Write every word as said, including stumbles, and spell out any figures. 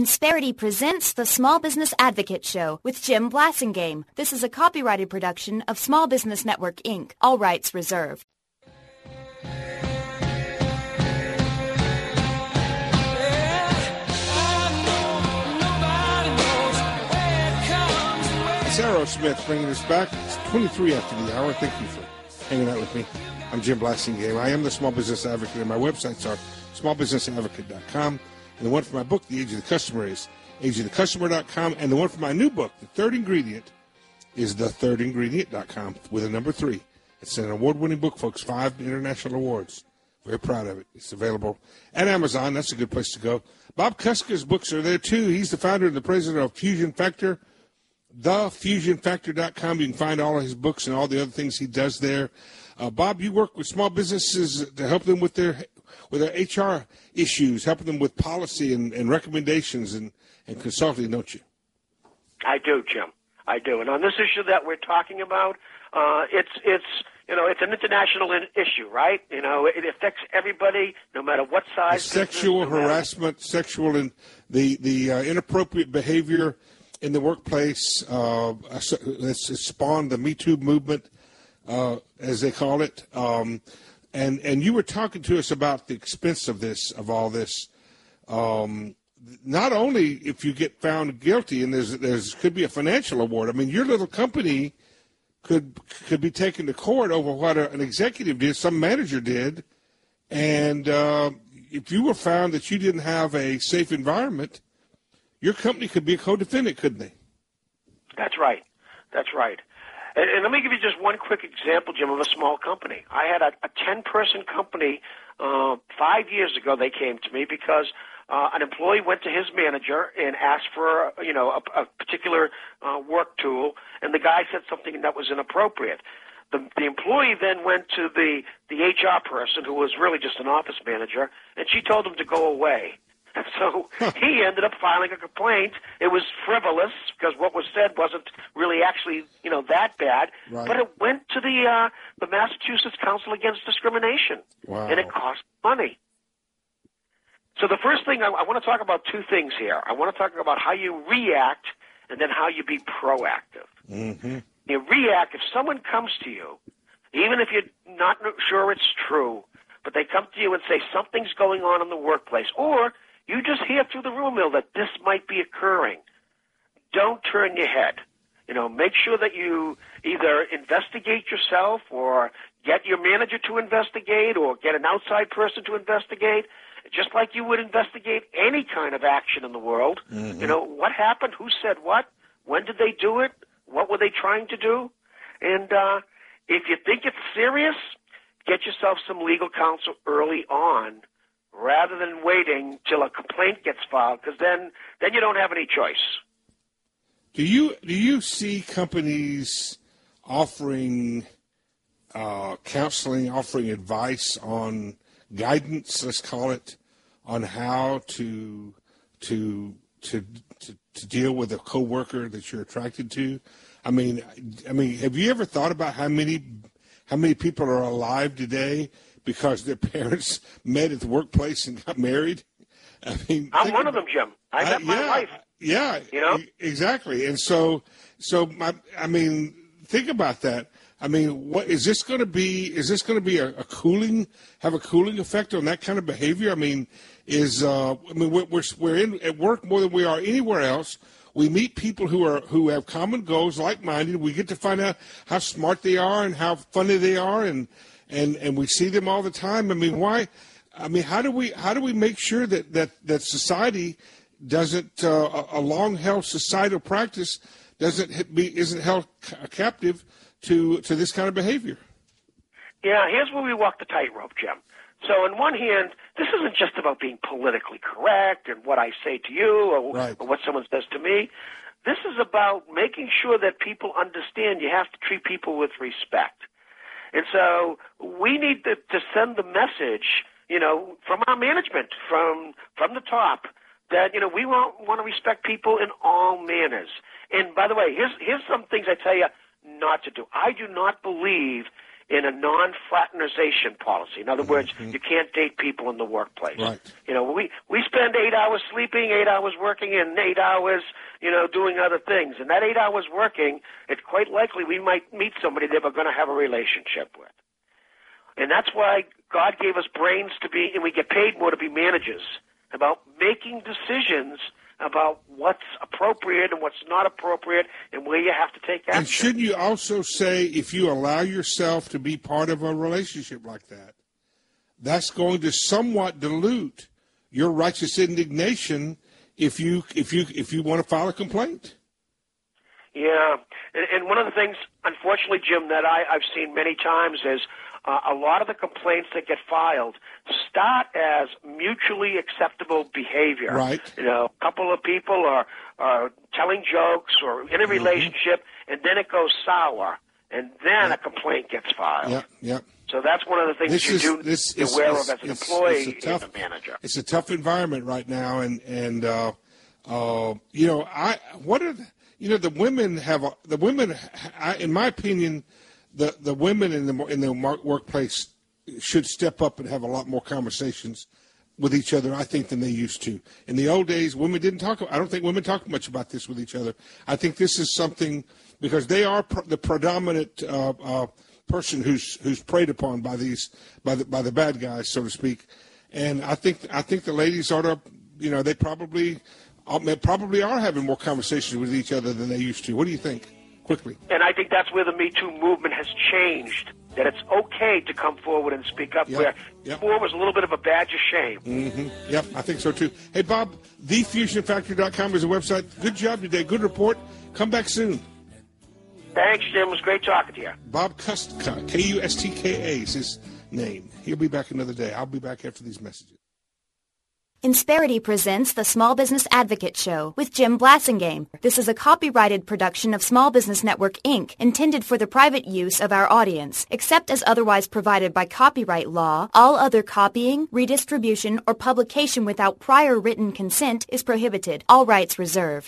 Insperity presents the Small Business Advocate Show with Jim Blasingame. This is a copyrighted production of Small Business Network, Incorporated. All rights reserved. It's Aerosmith bringing us back. It's twenty-three after the hour. Thank you for hanging out with me. I'm Jim Blasingame. I am the Small Business Advocate, and my websites are small business advocate dot com. And the one for my book, The Age of the Customer, is age of the customer dot com. And the one for my new book, The Third Ingredient, is the third ingredient dot com with a number three. It's an award-winning book, folks, five international awards. Very proud of it. It's available at Amazon. That's a good place to go. Bob Kuska's books are there, too. He's the founder and the president of Fusion Factor, the fusion factor dot com. You can find all of his books and all the other things he does there. Uh, Bob, you work with small businesses to help them with their with their H R issues, helping them with policy and, and recommendations and, and consulting, don't you? I do, Jim. I do. And on this issue that we're talking about, uh, it's it's you know it's an international in- issue, right? You know, it affects everybody, no matter what size. The sexual business, harassment, no sexual and the the uh, inappropriate behavior in the workplace. Uh, it's spawned the Me Too movement, uh, as they call it. Um, and and you were talking to us about the expense of this, of all this. Um, not only if you get found guilty, and there's there's could be a financial award. I mean, your little company could could be taken to court over what a, an executive did, some manager did, and uh, if you were found that you didn't have a safe environment, your company could be a co-defendant, couldn't they? That's right. That's right. And, and let me give you just one quick example, Jim, of a small company. I had a, a ten-person company uh, five years ago. They came to me because uh, an employee went to his manager and asked for, you know, a, a particular uh, work tool, and the guy said something that was inappropriate. The, the employee then went to the, the H R person, who was really just an office manager, and she told him to go away. So he ended up filing a complaint. It was frivolous because what was said wasn't really actually, you know, that bad. Right. But it went to the uh, the Massachusetts Council Against Discrimination, wow. and it cost money. So the first thing I, I want to talk about two things here. I want to talk about how you react and then how you be proactive. Mm-hmm. You react if someone comes to you, even if you're not sure it's true, but they come to you and say something's going on in the workplace, or you just hear through the rumor mill that this might be occurring. Don't turn your head. You know, make sure that you either investigate yourself or get your manager to investigate or get an outside person to investigate, just like you would investigate any kind of action in the world. Mm-hmm. You know, what happened? Who said what? When did they do it? What were they trying to do? And uh, if you think it's serious, get yourself some legal counsel early on, rather than waiting till a complaint gets filed, because then, then you don't have any choice. Do you do you see companies offering uh, counseling, offering advice on guidance, let's call it, on how to to to to, to deal with a coworker that you're attracted to? I mean, I mean, have you ever thought about how many how many people are alive today because their parents met at the workplace and got married? I mean, I'm one of them, Jim. I met I, my yeah, wife. Yeah, you know exactly. And so, so my, I mean, think about that. I mean, what is this going to be? Is this going to be a, a cooling, have a cooling effect on that kind of behavior? I mean, is uh, I mean, we're we're, we're in at work more than we are anywhere else. We meet people who are who have common goals, like-minded. We get to find out how smart they are and how funny they are, and and and we see them all the time. I mean, why? I mean, how do we how do we make sure that that that society doesn't uh, a long-held societal practice doesn't be isn't held captive to to this kind of behavior? Yeah, here's where we walk the tightrope, Jim. So on one hand, this isn't just about being politically correct and what I say to you or, right. or what someone says to me. This is about making sure that people understand you have to treat people with respect. And so we need to, to send the message, you know, from our management, from from the top, that, you know, we want, want to respect people in all manners. And by the way, here's here's some things I tell you not to do. I do not believe in a non-fraternization policy. In other words, mm-hmm. you can't date people in the workplace. Right. You know, we, we spend eight hours sleeping, eight hours working, and eight hours, you know, doing other things. And that eight hours working, it's quite likely we might meet somebody that we're going to have a relationship with. And that's why God gave us brains to be, and we get paid more to be managers, about making decisions about what's appropriate and what's not appropriate and where you have to take action. And should you also say, if you allow yourself to be part of a relationship like that, that's going to somewhat dilute your righteous indignation if you if you if you want to file a complaint? Yeah, and, and one of the things, unfortunately, Jim, that I, I've seen many times is Uh, a lot of the complaints that get filed start as mutually acceptable behavior. Right. You know, a couple of people are, are telling jokes or in a relationship, mm-hmm. and then it goes sour, and then yep. a complaint gets filed. Yep, yep. So that's one of the things this you is, do this be is, aware is, of as an it's, employee it's a tough, and a manager. It's a tough environment right now, and and uh, uh, you know, I what are the, you know the women have a, the women, I, in my opinion. The the women in the in the workplace should step up and have a lot more conversations with each other, I think, than they used to. In the old days, women didn't talk. I don't think women talk much about this with each other. I think this is something because they are pr- the predominant uh, uh, person who's who's preyed upon by these by the by the bad guys, so to speak. And I think I think the ladies ought to, you know, they probably they probably are having more conversations with each other than they used to. What do you think? Quickly. And I think that's where the Me Too movement has changed, that it's okay to come forward and speak up, yep. where yep. before was a little bit of a badge of shame. Mm-hmm. Yep, I think so too. Hey, Bob, the fusion factory dot com is a website. Good job today. Good report. Come back soon. Thanks, Jim. It was great talking to you. Bob Kustka, K U S T K A is his name. He'll be back another day. I'll be back after these messages. Insperity presents the Small Business Advocate Show with Jim Blasingame. This is a copyrighted production of Small Business Network, Incorporated, intended for the private use of our audience. Except as otherwise provided by copyright law, all other copying, redistribution, or publication without prior written consent is prohibited. All rights reserved.